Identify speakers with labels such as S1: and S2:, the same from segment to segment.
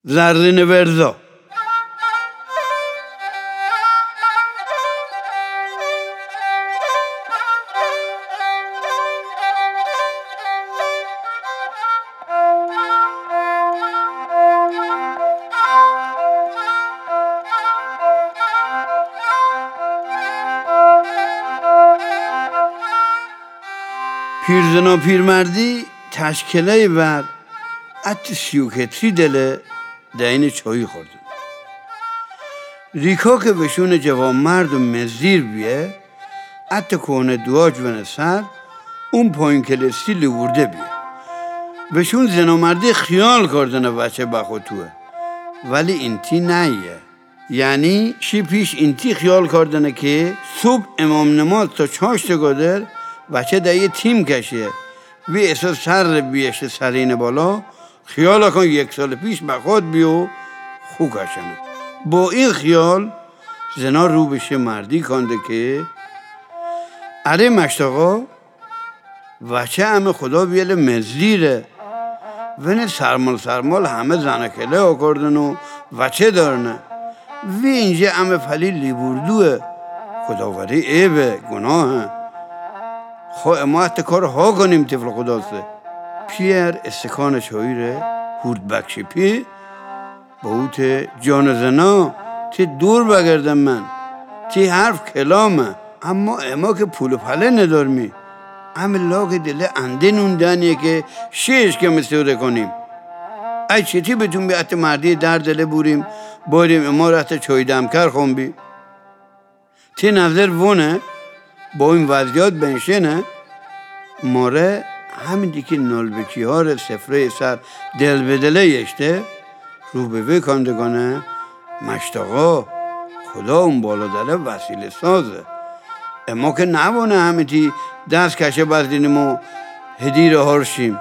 S1: زرین ورزا. پیرزن و پیرمردی تشکیله ور ات سیوکتری دله دین چایی خوردن. ریکا که بهشون جوان مرد و مزدیر بیه ات کهنه دواج ونه سر اون پایین کلسی لورده بیه. بهشون زن و مردی خیال کردن بچه بخوتوه ولی اینتی نیه. یعنی شی پیش اینتی خیال کردن که صبح امام نماز تا چاشت گادر بچه دایه تیم کشه وی احساس سر بیشت سرین بالا خیال کن 1 سال پیش بخواد بیو خو کشنه. با این خیال زنا رو بشه مردی کنده که اره مشتاقا بچه همه خدا بیل مزدیره ونه سرمال همه زنکله آکردن و بچه دارنه وی اینجا همه فلی لیبوردوه خداوری عیبه گناهه. خواه ما حتی کار ها کنیم طفل خداسته. پیر استکان چایی ره هورد بکشی پی با اوت جان زنا تی دور بگردم من تی حرف کلامه اما اما که پول و پله ندارمی همه لاغ دله انده نوندنیه که شیش که مستوره کنیم. ای چیتی بتون بیعت مردی در دله بوریم باریم اما رحت چای دمکر خونبی تی نظر وونه با این وضعیات بنشینه ماره همین دیگه نالبکی ها رو سفره سر دل به دله یشته رو به وی کندگانه مشتاقا خدا اون بالا دله وسیله سازه اما که نبانه همین تی دست کشه بزدینیم و هدیر هارشیم.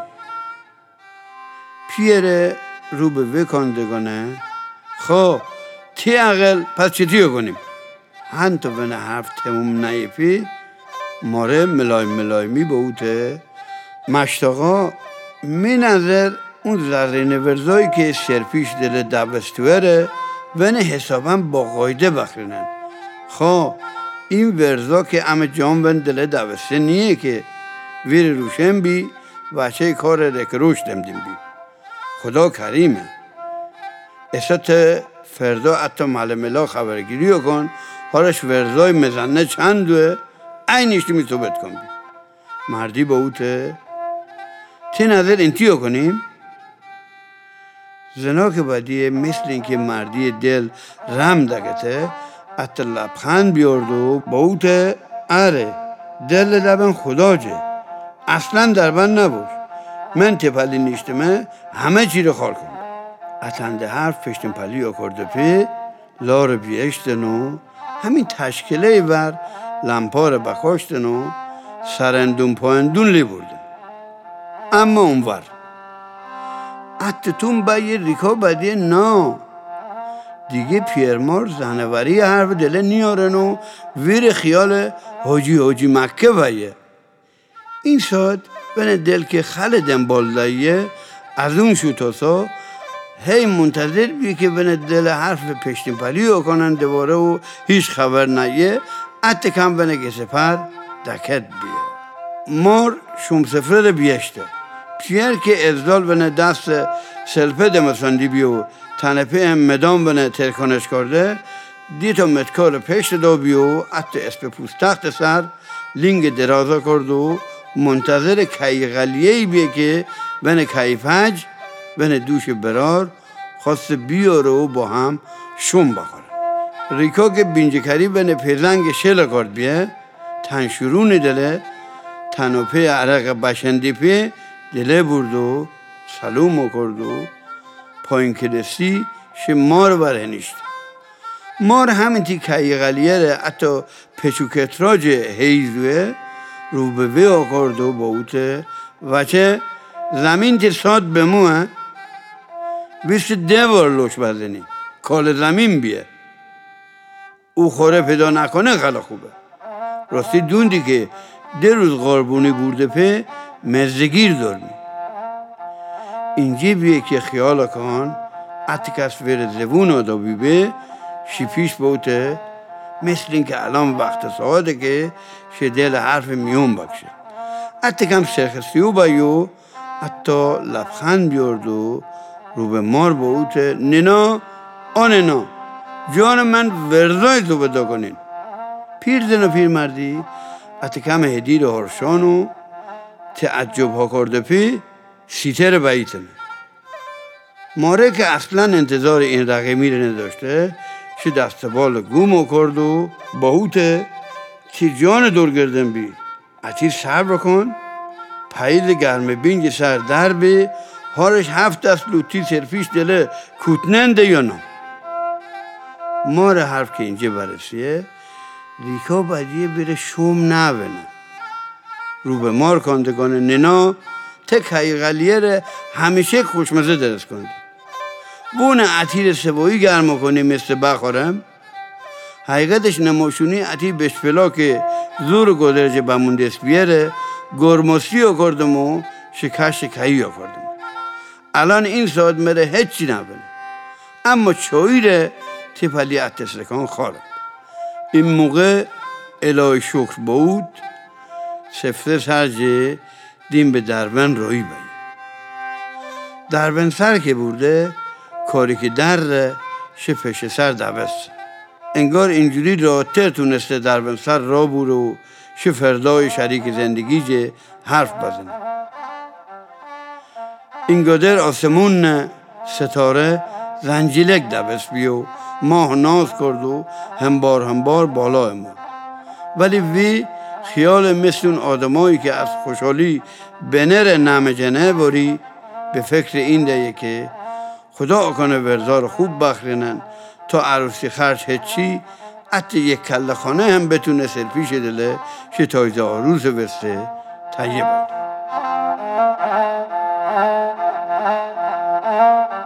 S1: پیره رو به وی کندگانه خب تی اقل پس چطیو کنیم هن تو بنا حرف تموم نیفی ماره ملایمی با اوته مشتاقا می نظر اون زرین ورزایی که سرپیش دل دوستوره ونه حسابا با قایده بخرینن. خواه این ورزا که همه جان ون دل دوسته نیه که ویر روشن بی وچه کار رکروش دمدیم بی خدا کریمه. اسات فردا حتی معلملا خبرگیری کن حالش ورزای مزنه چندوه اینیشتی می صحبت کن بی. مردی با اوته تی نظر انتیو کنیم زنا که بدیه مثل اینکه مردی دل رم دگته حتی لبخند بیاردو با اوته اره دل لبن خدا جه اصلا در بند نبوش من تپلی نیشتمه همه چی رو خال کنم. اتنده حرف پشتن پلی آکرده پی لار بیشتن و همین تشکیله ور لمپار بخاشتن و سرندون پایندون لی بردن. اما اونور اتتون با یه ریکا بدیه نا دیگه پیرمار زنوری حرف دله نیارن و ویر خیال حاجی مکه بایه. این ساعت بین دل که خل دنبال دایه از اون شوتاسا هی منتظر بی که بین دل حرف پشتین پلی کنن دواره و هیچ خبر نیه ات کم بین گسه پر دکت بیه. مار شوم سفره بیشته پیر که ازدال بین دست سلپه دمساندی بیو تنپه هم مدام بین ترکانش کرده دیتا متکار پشت دو بیو ات اسپ پوست تخت سر لینگ درازا کرد و منتظر کهی غلیهی بیه که بین کهی فج بین دوش برار خواست بیاره و با هم شوم بخوره. ریکا که بینجکری بین پیزنگ شل کرد بیه تنشورون دله تنوپه عرق بشندی پی دله برد و سلوم کرد و پایین کلسی مار برهنیشت. مار همین تی کهی غلیه ره حتی پچوکتراج هیزوه رو به وی آکرد و با اوته وچه زمین تی ساد بموه بیست دوار لوش بزنی کال زمین بیه او خوره پیدا نکنه خلا خوبه. راستی دوندی که 2 روز قربونی برده په مزدگیر دارمی اینجا بیه که خیال کن اتکس ویر زبون آدو بیبه شی پیش بوته مثل این که الان وقت ساعته که شه دل حرف میون بکشه اتکم سرخستیو بایو حتی لبخند بیارد و رو به مار بوته ننا آننا جان من ورزای تو بدا کنین پیر زن و پیر مردی اتکم هدیر هرشانو تعجب ها کرده پی سیتر بیتنه ماره که اصلا انتظار این رقمی رو نداشته چه دستبال گومو کرد و باهوته که جان دور گردن بی اتیر صبر کن پاییز گرم بینگ سر در بی هارش 7 دست لوتی سرفیش دله کوتننده یا نه مار حرف که اینجا برسیه ریکا بدیه بره شوم نوینه رو به مار کندگانه ننا تک حقیقلیه ره همیشه خوشمزه درست کنده بونه عطیر سبایی گرم کنی مثل بخورم حقیقتش نماشونی عطیر بشپلا که زور گدرج بموندست بیاره گرماسی ها کردم و شکایی ها کردم الان این ساعت مره هیچی نبینه اما چایی ره تیپلی اتسرکان خارم این موقع الهی شکر بود سفته سرجه دیم به دربن روی بایی دربن سر که برده کاری که در شه پشه سر دوست انگار اینجوری راتر تونسته دربن سر را بوره و شه فردای شریک زندگی جه حرف بزنه اینگادر آسمون ستاره زنجیلک دوست بیو ماه ناز کرد و همبار بالا ما ولی وی خیال مثل اون آدمایی که از خوشحالی بنر نم جنه باری به فکر این دیگه که خدا کنه ورزار خوب بخرینن تا عروسی خرج هیچی حتی یک کله خانه هم بتونه سلفیش دله که تایزه آروز بسته تهیه بود